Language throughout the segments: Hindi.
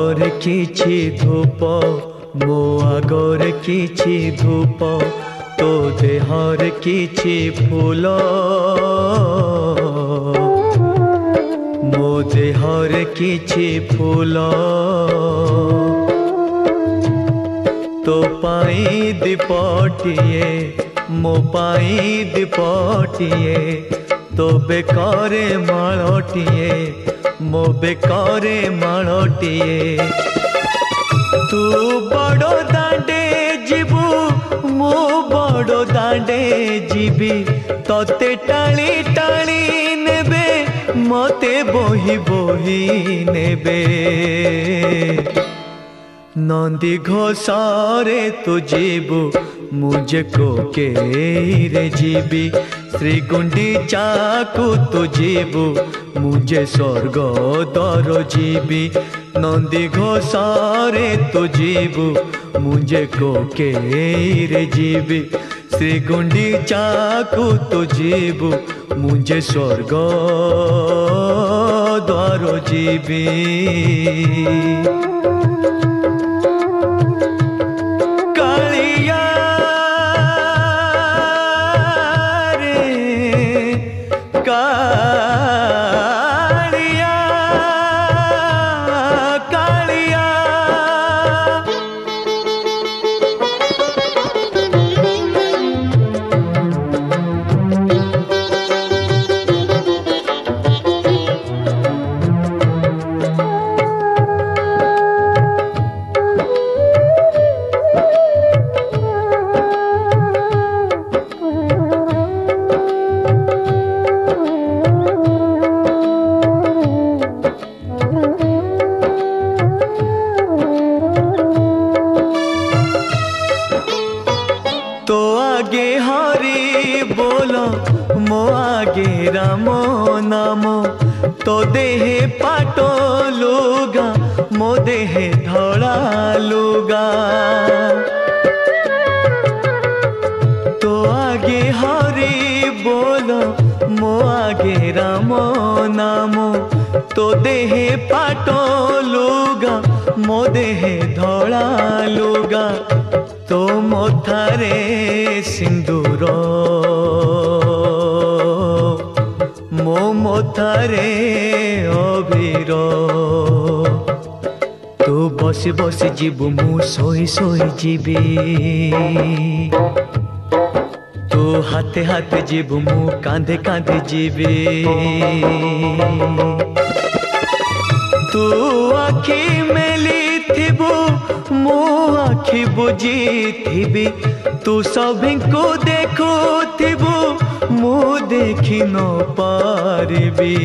आगोर किछि धूप मो आगोर किछि धूप तो देहर किछि फूल मो देहर किछि फूल तो पाई दीपटिए मो पाई दीपटिए तो बेकारे माळटिए मो बेकारे माळटिए तू बड़ो दांडे जीवु मो बड़ो दांडे जीवी तोते टाली टाली नेबे मते बोही बोही नेबे नंदी घोषारे तू जीवु मुझे को के रे जीवी श्री गुंडीचा को तू जीवु मुझे स्वर्ग द्वार जीवी नंदी घोषारे तू जीवु मुझे को के रे जीवी श्री गुंडीचा को तू जीवु मुझे स्वर्ग द्वार जीवी तो आगे हरि बोलो मो आगे राम नाम तो देहे पाटो लुगा मो देहे धड़ा लुगा तो आगे हरि बोलो मो आगे राम नाम तो देहे पाटो लुगा मो देहे धड़ा लुगा तो मोथारे सिंदूर मो मोथारे अबीर तू बसी बसी जीवु मु सोई सोई जीवी तू हाथे हाथे जीवु मु कांधे कांधे जीवी तू आखि मेली थिबु मो आखि बुझी थिबी तू सभी को देखो थिबु मु देखी न पारिबी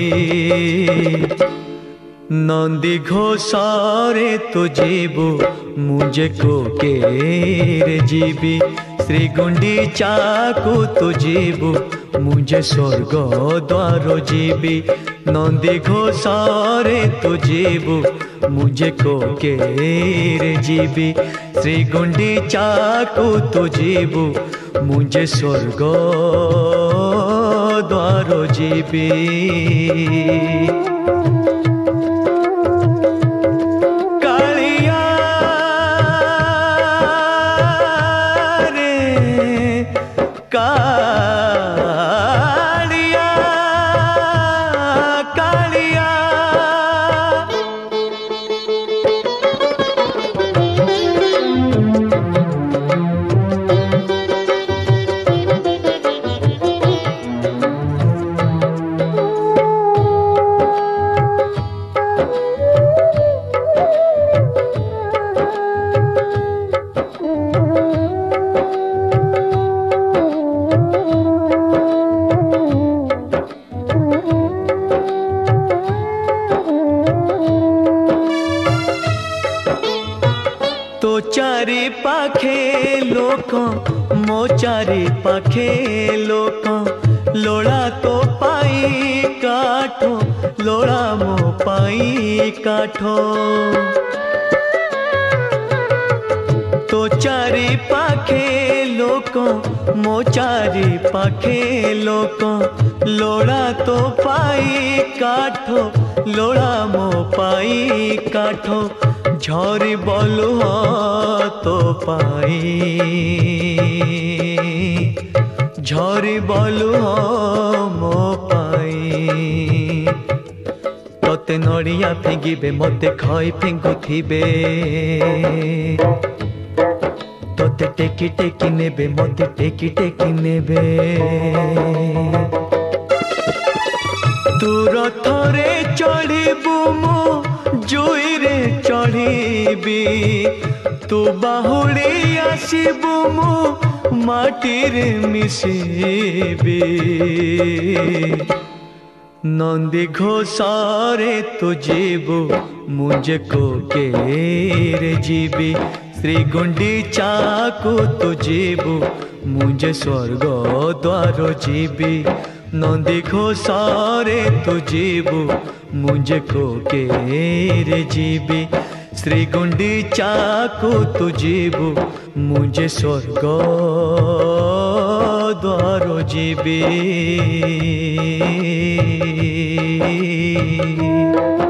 नंदी घोषारे तू जीवु मुझे को के रे जीवी श्री गुंडीचा को तू जीवु मुझे स्वर्ग द्वार जीवी नंदी घोषारे तू जीवु मुझे को के रे जीवी श्री गुंडीचा को तू जीवु मुझे स्वर्ग द्वार जीवी तो चारि पाखे लोक मो चारि पाखे लोक लोड़ा तो पाई काठो लोड़ा मो पाई काठो तो चारि पाखे लोक मो चारि पाखे लोक लोड़ा तो पाई काठो लोड़ा मो पाई काठो ঝরি বলু তো পাই ঝরি বলু মো পাই তোতে নড়িয়া ফিঙ্গিবে মতে খই ফিঙ্গুথিবে তোতে টেকি টেকি নেবে মতে টেকি টেকি নেবে तू रथरे चढ़बू मु जुईरे चढ़ी तू बाहुड़ी आसबू मु माटीरे मिसेबी नंदी घोषारे तू जीबू मुझे को केरे जीबी श्री गुंडीचा को तू जीबू मुझे स्वर्ग द्वार जीबी नंदी घोषारे तू जीबू मुझे को केरे जीबी श्री गुंडीचा को तू जीबू मुझे स्वर्ग द्वार जीबी।